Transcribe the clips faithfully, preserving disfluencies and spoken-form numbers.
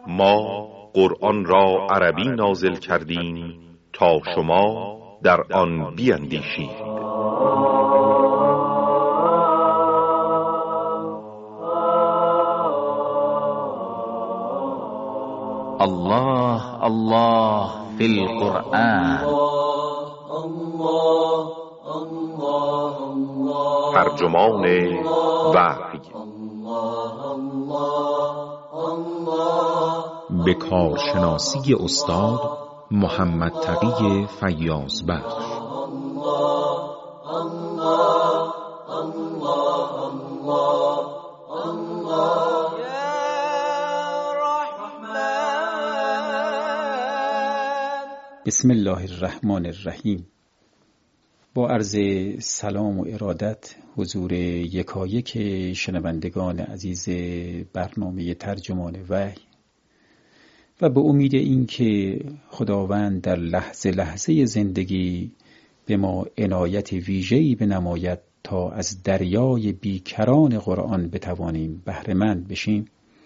ما قرآن را عربی نازل کردیم تا شما در آن بیندیشید. الله الله فی القرآن. ترجمان وحی به کارشناسی استاد محمد تقی فیاض بخش. بسم الله الرحمن الرحیم. با عرض سلام و ارادت حضور یکایک شنوندگان عزیز برنامه ترجمان وحی و به امید اینکه خداوند در لحظه لحظه زندگی به ما عنایت ویژه‌ای بنماید تا از دریای بیکران قرآن بتوانیم بهره مند بشیم،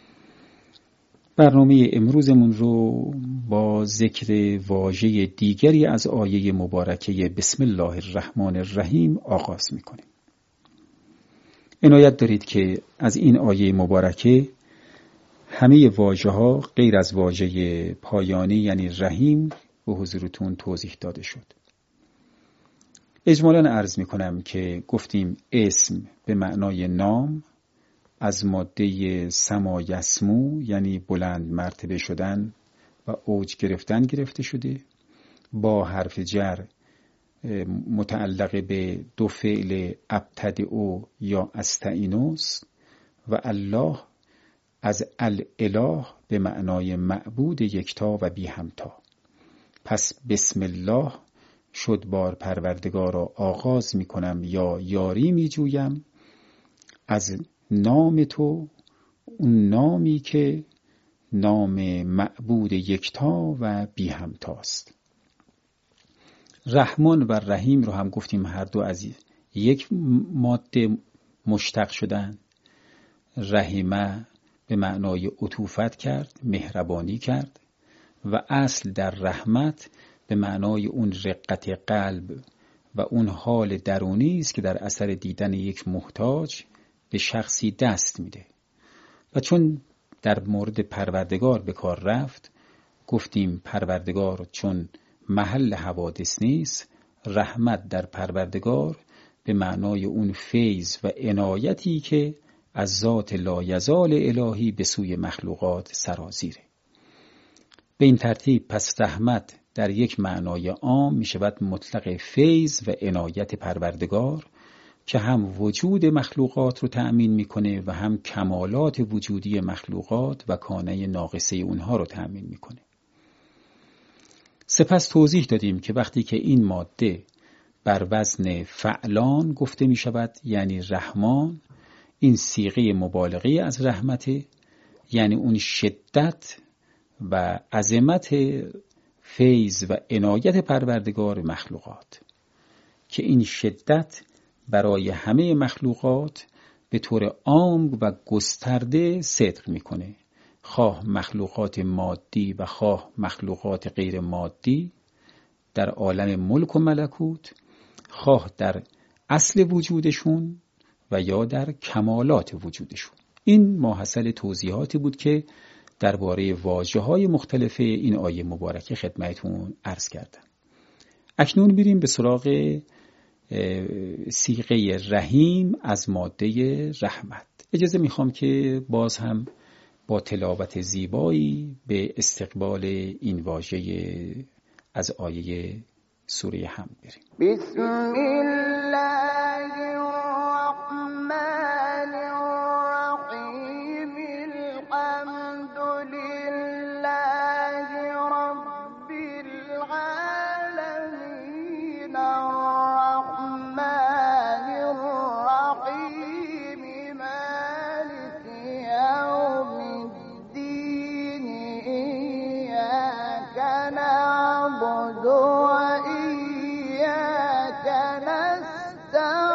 برنامه امروزمون رو با ذکر واژه دیگری از آیه مبارکه بسم الله الرحمن الرحیم آغاز میکنیم. عنایت دارید که از این آیه مبارکه همه واژه ها غیر از واژه پایانی یعنی رحیم به حضورتون توضیح داده شد. اجمالاً عرض میکنم که گفتیم اسم به معنای نام از ماده سما یسمو یعنی بلند مرتبه شدن و اوج گرفتن گرفته شده، با حرف جر متعلق به دو فعل ابتدئو یا استعینوس و الله از الاله به معنای معبود یکتا و بی همتا. پس بسم الله شد بار پروردگار را آغاز می کنم یا یاری می جویم از نام تو، اون نامی که نام معبود یکتا و بی همتاست. رحمان و رحیم رو هم گفتیم هر دو از یک ماده مشتق شدن. رحیمه به معنای عطوفت کرد، مهربانی کرد، و اصل در رحمت به معنای اون رقت قلب و اون حال درونی است که در اثر دیدن یک محتاج به شخصی دست میده. و چون در مورد پروردگار به کار رفت، گفتیم پروردگار چون محل حوادث نیست، رحمت در پروردگار به معنای اون فیض و عنایتی که از ذات لایزال الهی به سوی مخلوقات سرازیره. به این ترتیب پس رحمت در یک معنای عام می شود مطلق فیض و عنایت پروردگار که هم وجود مخلوقات رو تأمین میکنه و هم کمالات وجودی مخلوقات و کانه ناقصه اونها رو تأمین میکنه. سپس توضیح دادیم که وقتی که این ماده بر وزن فعلان گفته می شود یعنی رحمان، این صیغه مبالغه از رحمته، یعنی اون شدت و عظمت فیض و عنایت پروردگار مخلوقات که این شدت برای همه مخلوقات به طور عام و گسترده صدق میکنه، خواه مخلوقات مادی و خواه مخلوقات غیر مادی در عالم ملک و ملکوت، خواه در اصل وجودشون و یا در کمالات وجودشون. این ماحصل توضیحاتی بود که درباره واژه‌های مختلف این آیه مبارکه خدمتتون عرض کردم. اکنون بریم به سراغ صیغه رحیم از ماده رحمت. اجازه میخوام که باز هم با تلاوت زیبایی به استقبال این واژه از آیه سوره حمد بریم. بسم الله الرحمن الرحیم. الحمد لله رب العالمین. الرحمن الرحیم. مالک یوم الدین. ایاک نعبد و ایاک نستعین.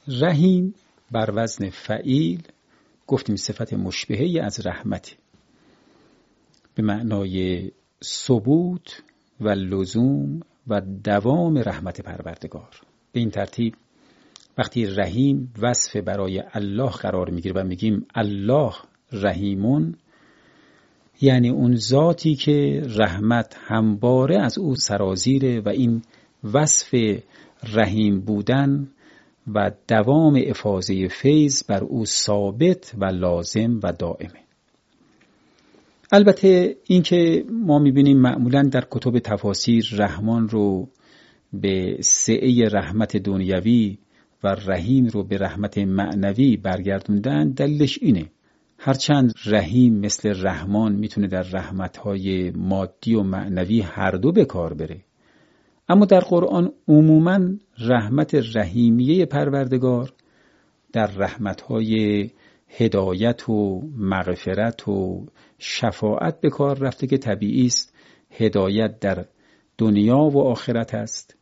رحیم بر وزن فعیل گفتیم صفت مشبهه‌ای از رحمت، به معنای ثبوت و لزوم و دوام رحمت پروردگار. به این ترتیب وقتی رحیم وصف برای الله قرار میگیره و میگیم الله رحیمون، یعنی اون ذاتی که رحمت همواره از او سرازیره و این وصف رحیم بودن و دوام افاضه فیض بر او ثابت و لازم و دائمه. البته این که ما میبینیم معمولاً در کتب تفاسیر رحمان رو به سعه رحمت دنیوی و رحیم رو به رحمت معنوی برگردوندن، دلیلش اینه هرچند رحیم مثل رحمان میتونه در رحمت‌های مادی و معنوی هر دو به کار بره، اما در قرآن عموماً رحمت رحیمیه پروردگار در رحمت‌های هدایت و مغفرت و شفاعت به کار رفته که طبیعی است هدایت در دنیا و آخرت است،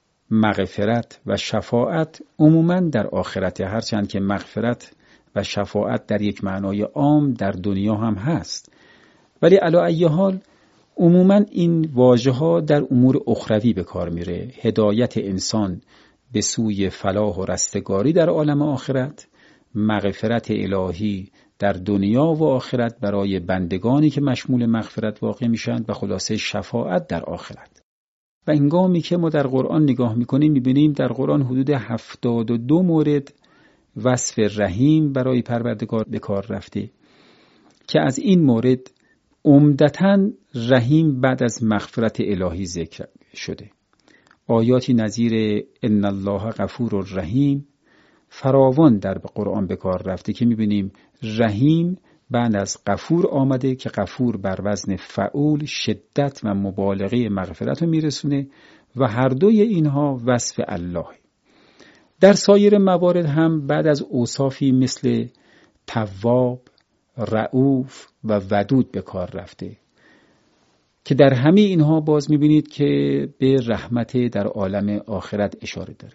مغفرت و شفاعت عموماً در آخرت، هرچند که مغفرت و شفاعت در یک معنای عام در دنیا هم هست، ولی علی ای حال عموماً این واژه‌ها در امور اخروی به کار میره. هدایت انسان به سوی فلاح و رستگاری در عالم آخرت، مغفرت الهی در دنیا و آخرت برای بندگانی که مشمول مغفرت واقع میشن و خلاصه شفاعت در آخرت. و هنگامی که ما در قرآن نگاه میکنیم میبینیم در قرآن حدود هفتاد و دو مورد وصف رحیم برای پروردگار به کار رفته که از این مورد عمدتاً رحیم بعد از مغفرت الهی ذکر شده. آیاتی نظیر ان الله غفور رحیم فراوان در قرآن به کار رفته که میبینیم رحیم بعد از غفور آمده که غفور بر وزن فعول شدت و مبالغه مغفرت رو میرسونه و هر دوی اینها وصف الله. در سایر موارد هم بعد از اوصافی مثل تواب، رؤوف و ودود به کار رفته که در همه اینها باز میبینید که به رحمت در عالم آخرت اشاره داره.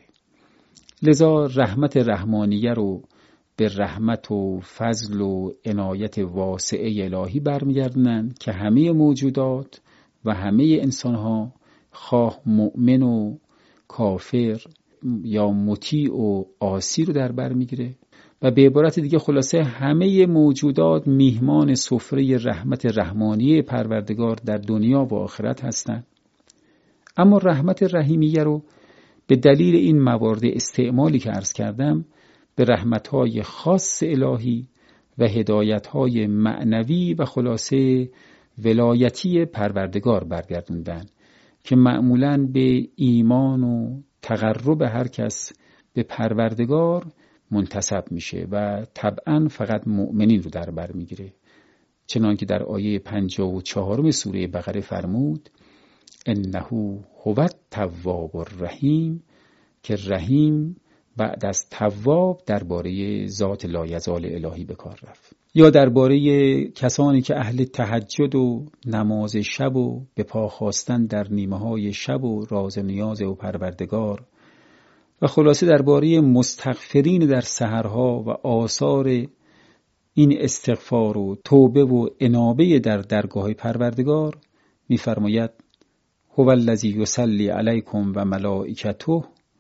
لذا رحمت رحمانیه رو به رحمت و فضل و عنایت واسعه الهی برمیگردونن که همه موجودات و همه انسانها خواه مؤمن و کافر یا مطیع و عاصی رو در بر میگیره و به عبارت دیگه خلاصه همه موجودات میهمان سفره رحمت رحمانیه پروردگار در دنیا و آخرت هستند. اما رحمت رحیمیه رو به دلیل این موارد استعمالی که عرض کردم به رحمت‌های خاص الهی و هدایت‌های معنوی و خلاصه ولایتی پروردگار برگردوندن که معمولاً به ایمان و تقرب هر کس به پروردگار منتسب میشه و طبعاً فقط مؤمنین رو در بر میگیره، چنانکه در آیه پنجاه و چهارم سوره بقره فرمود انه هو التواب الرحیم، که رحیم بعد از تواب درباره ذات لایزال الهی به کار رفت. یا درباره کسانی که اهل تهجد و نماز شب و به پا خواستن در نیمه های شب و راز و نیاز و پروردگار و خلاصه درباره مستغفرین در سحرها و آثار این استغفار و توبه و انابه در درگاه پروردگار می‌فرماید هو الذی یصلی علیکم و ملائکته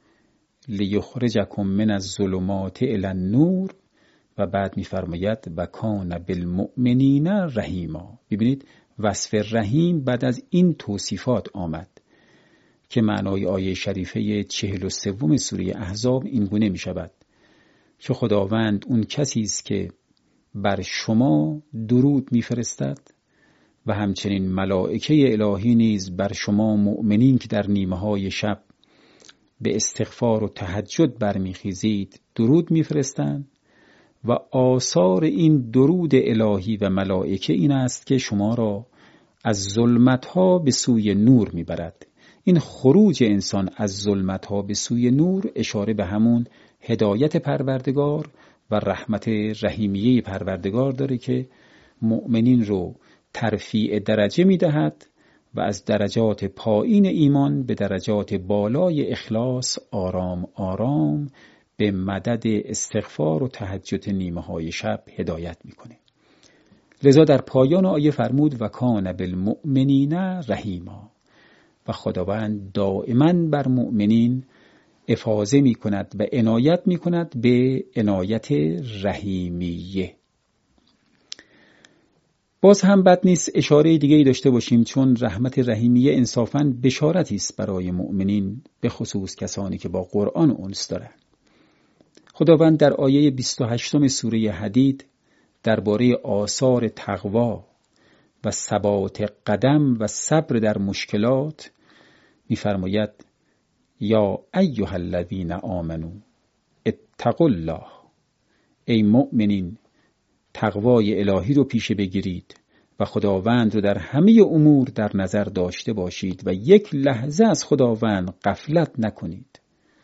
لیخرجکم من الظلمات الی النور و بعد می‌فرماید و کان بالمؤمنین رحیما. ببینید وصف رحیم بعد از این توصیفات آمد که معنای آیه شریفه چهل و سوم سوره احزاب این گونه می شود که خداوند اون کسی است که بر شما درود می فرستد و همچنین ملائکه الهی نیز بر شما مؤمنین که در نیمه های شب به استغفار و تهجد برمیخیزید درود می فرستند و آثار این درود الهی و ملائکه این است که شما را از ظلمت‌ها به سوی نور می برد. این خروج انسان از ظلمت‌ها به سوی نور اشاره به همون هدایت پروردگار و رحمت رحیمیه پروردگار داره که مؤمنین رو ترفیع درجه می‌دهد و از درجات پایین ایمان به درجات بالای اخلاص آرام آرام به مدد استغفار و تهجد نیمه های شب هدایت میکنه. لذا در پایان آیه فرمود و کان بالمؤمنین رحیما، و خداوند دائما بر مؤمنین افاضه می کند و عنایت می کند به عنایت رحیمیه. باز هم بد نیست اشاره دیگه ای داشته باشیم، چون رحمت رحیمیه انصافاً بشارتی است برای مؤمنین، به خصوص کسانی که با قرآن انس دارند. خداوند در آیه بیست و هشت سوره حدید درباره آثار تقوا و ثبات قدم و صبر در مشکلات می‌فرماید یا ایها الذین آمنو اتقوا الله، ای مؤمنین تقوای الهی رو پیشه بگیرید و خداوند رو در همه امور در نظر داشته باشید و یک لحظه از خداوند غفلت نکنید.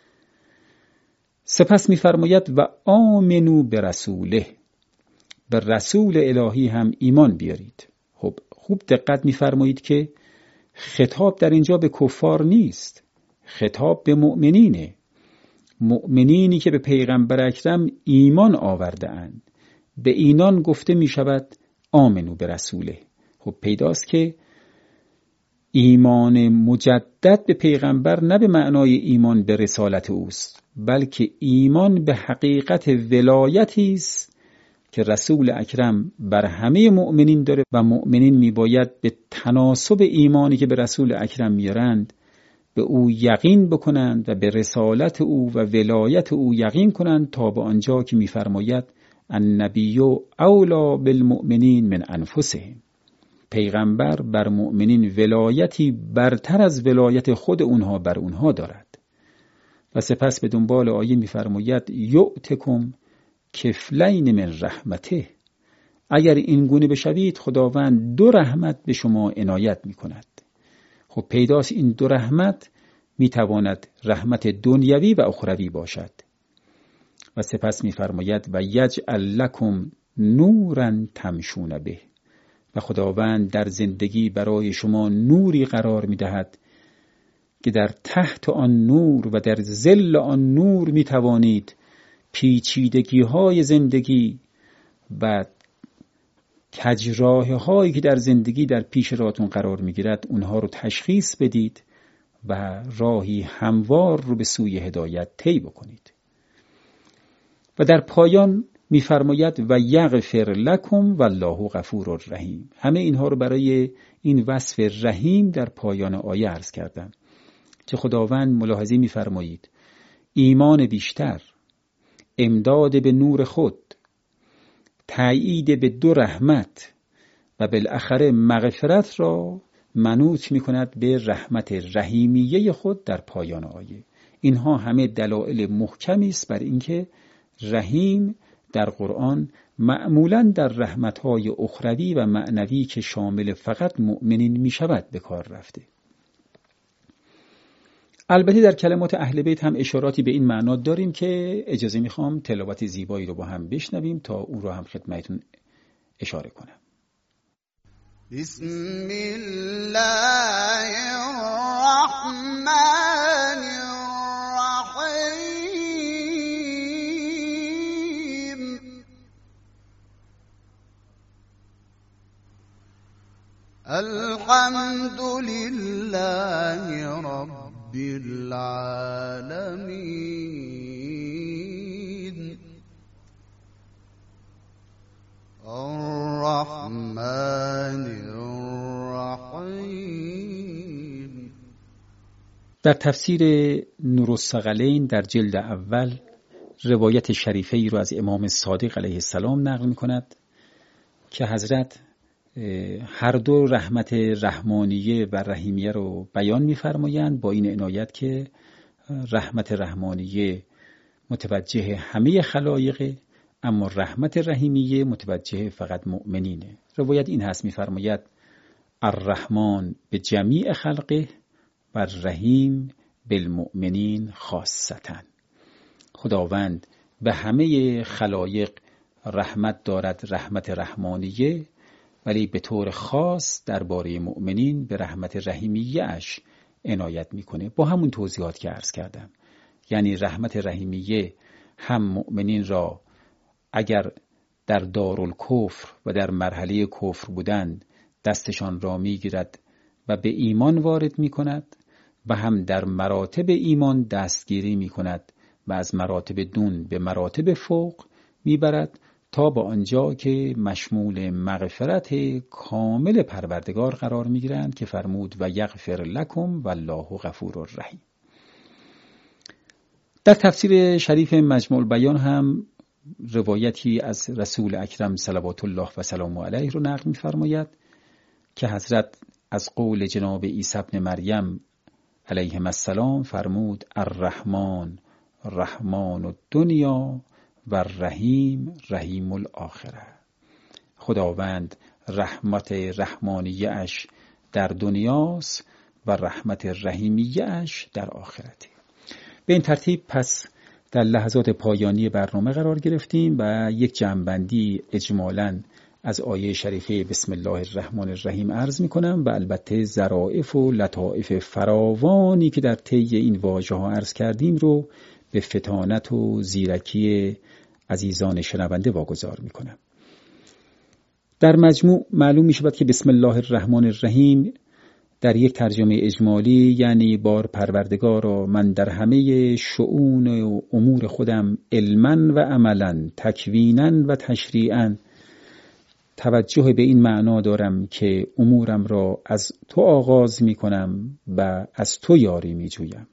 سپس می‌فرماید و آمنو برسوله، به رسول الهی هم ایمان بیارید. خب خوب دقت می‌فرمایید که خطاب در اینجا به کفار نیست، خطاب به مؤمنینه، مؤمنینی که به پیغمبر اکرم ایمان آورده اند. به اینان گفته می شود آمنو به رسوله. خب پیداست که ایمان مجدد به پیغمبر نه به معنای ایمان به رسالت اوست، بلکه ایمان به حقیقت ولایتی است که رسول اکرم بر همه مؤمنین داره و مؤمنین می باید به تناسب ایمانی که به رسول اکرم میارند به او یقین بکنند و به رسالت او و ولایت او یقین کنند، تا به آنجا که می‌فرماید النبی اولی بالمؤمنین من انفسهم، پیغمبر بر مؤمنین ولایتی برتر از ولایت خود اونها بر اونها دارد. و سپس به دنبال آیه می‌فرماید یؤتکم کفلین من رحمته، اگر این گونه بشوید خداوند دو رحمت به شما عنایت می‌کند. خب پیداست این دو رحمت میتواند رحمت دنیوی و اخروی باشد. و سپس میفرماید و یجعل لکم نورا تمشون به، و خداوند در زندگی برای شما نوری قرار میدهد که در تحت آن نور و در ظل آن نور میتوانید پیچیدگی های زندگی و کجراه هایی که در زندگی در پیش راتون قرار میگیرد اونها رو تشخیص بدید و راهی هموار رو به سوی هدایت طی بکنید. و در پایان میفرماید و یغفر لکم والله غفور رحیم. همه اینها رو برای این وصف رحیم در پایان آیه عرض کردم که خداوند ملاحظه میفرمایید ایمان بیشتر، امداد به نور خود، تأیید به دو رحمت و بالاخره مغفرت را منوط می کند به رحمت رحیمیه خود در پایان آیه. اینها همه دلایل محکمی است بر اینکه رحیم در قرآن معمولاً در رحمت‌های اخروی و معنوی که شامل فقط مؤمنین می شود به کار رفته. البته در کلمات اهل بیت هم اشاراتی به این معنا داریم که اجازه میخوام تلاوت زیبایی رو با هم بشنویم تا اون رو هم خدمتتون اشاره کنم. بسم الله الرحمن الرحیم الحمد لله رب بالعالمين الرحمن الرحیم. در تفسیر نورالثقلین در جلد اول روایت شریفه ای رو از امام صادق علیه السلام نقل می کند که حضرت هر دو رحمت رحمانیه و رحیمیه رو بیان می‌فرمایند، با این عنایت که رحمت رحمانیه متوجه همه خلایق، اما رحمت رحیمیه متوجه فقط مؤمنینه. روایت این هست، می‌فرماید الرحمن به جمیع خلقه و الرحیم بالمؤمنین خاصةً. خداوند به همه خلایق رحمت دارد، رحمت رحمانیه، ولی به طور خاص درباره مؤمنین به رحمت رحیمیه اش عنایت میکنه. با همون توضیحات که عرض کردم، یعنی رحمت رحیمیه هم مؤمنین را اگر در دارالکفر و در مرحله کفر بودند دستشان را میگیرد و به ایمان وارد میکند و هم در مراتب ایمان دستگیری میکند و از مراتب دون به مراتب فوق میبرد تا به آنجا که مشمول مغفرت کامل پروردگار قرار میگیرند که فرمود و یغفر لکم والله غفور رحیم. در تفسیر شریف مجموع البیان هم روایتی از رسول اکرم صلوات الله و سلامه علیه رو نقل می‌فرماید که حضرت از قول جناب عیسی ابن مریم علیه السلام فرمود الرحمن رحمان الدنیا و الرحیم رحیم الاخره. خداوند رحمت رحمانیه اش در دنیاست و رحمت رحیمیه اش در آخرته. به این ترتیب پس در لحظات پایانی برنامه قرار گرفتیم و یک جمع‌بندی اجمالاً از آیه شریفه بسم الله الرحمن الرحیم عرض می کنم و البته ظرافت و لطائف فراوانی که در طی این واژه ها عرض کردیم رو به فطانت و زیرکی عزیزان شنونده واگذار می کنم. در مجموع معلوم می شود که بسم الله الرحمن الرحیم در یک ترجمه اجمالی یعنی بار پروردگارا من در همه شؤون و امور خودم علما و عملا تکوینا و تشریعا توجه به این معنا دارم که امورم را از تو آغاز می کنم و از تو یاری می جویم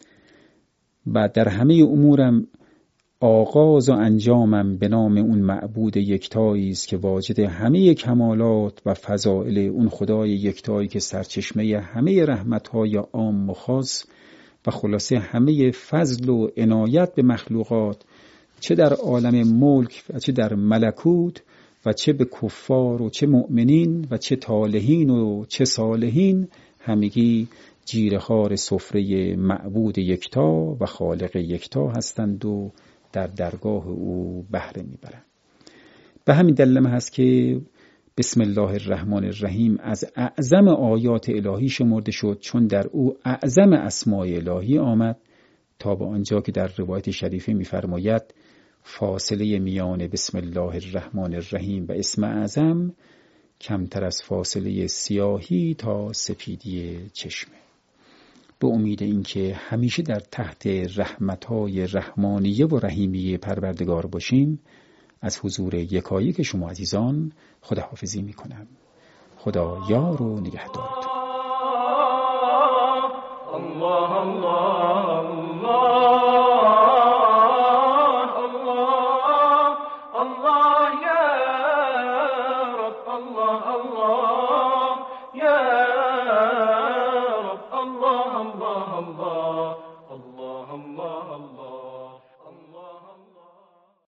و در همه امورم آغاز و انجامم به نام اون معبود یکتایی است که واجد همه کمالات و فضائل اون خدای یکتایی که سرچشمه همه رحمت‌های عام و خاص و خلاصه همه فضل و عنایت به مخلوقات چه در عالم ملک و چه در ملکوت و چه به کفار و چه مؤمنین و چه طالحین و چه صالحین همگی جیره‌خوار سفره معبود یکتا و خالق یکتا هستند و در درگاه او بهره میبرند. به همین دلیل هست که بسم الله الرحمن الرحیم از اعظم آیات الهی شمرده شد، چون در او اعظم اسماء الهی آمد، تا به آنجا که در روایت شریفه می‌فرماید فاصله میان بسم الله الرحمن الرحیم و اسم اعظم کمتر از فاصله سیاهی تا سپیدی چشمه. به امید اینکه همیشه در تحت رحمت‌های رحمانیه و رحیمیه پروردگار باشیم، از حضور یکایک شما عزیزان خداحافظی می‌کنم. خدا یار و نگهدارتون. الله الله